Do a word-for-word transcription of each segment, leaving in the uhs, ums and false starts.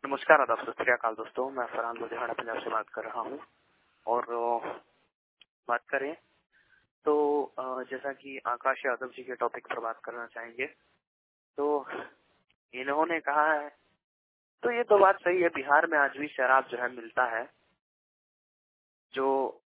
नमस्कार, आदाब, सत श्री अकाल दोस्तों। मैं फरहान लुधियाना पंजाब से बात कर रहा हूँ। और बात करें तो जैसा कि आकाश यादव जी के टॉपिक पर बात करना चाहेंगे, तो इन्होंने कहा है, तो ये तो बात सही है, बिहार में आज भी शराब जो है मिलता है, जो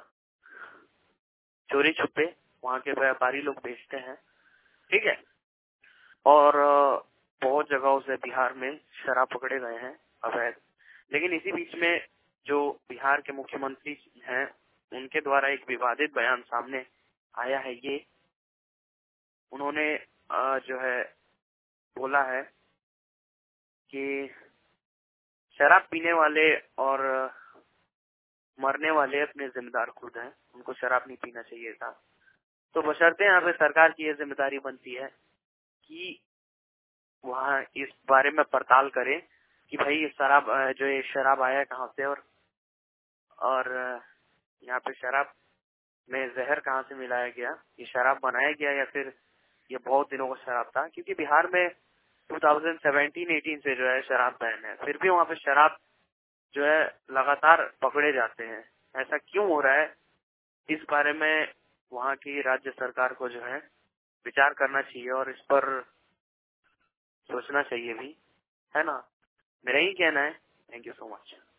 चोरी छुपे वहाँ के व्यापारी लोग बेचते हैं, ठीक है। और बहुत जगहों से बिहार में शराब पकड़े गए हैं अवैध। लेकिन इसी बीच में जो बिहार के मुख्यमंत्री हैं, उनके द्वारा एक विवादित बयान सामने आया है। ये उन्होंने जो है बोला है कि शराब पीने वाले और मरने वाले अपने जिम्मेदार खुद हैं, उनको शराब नहीं पीना चाहिए था। तो बशर्ते यहाँ पे सरकार की ये जिम्मेदारी बनती है कि वहाँ इस बारे में पड़ताल करें कि भाई ये शराब जो ये शराब आया कहाँ से, और और यहाँ पे शराब में जहर कहाँ से मिलाया गया, ये शराब बनाया गया या फिर ये बहुत दिनों का शराब था। क्योंकि बिहार में दो हज़ार सत्रह अठारह से जो है शराब बैन है, फिर भी वहाँ पे शराब जो है लगातार पकड़े जाते हैं। ऐसा क्यों हो रहा है, इस बारे में वहाँ की राज्य सरकार को जो है विचार करना चाहिए और इस पर सोचना चाहिए भी, है ना। मेरा ही कहना है। Thank you so much.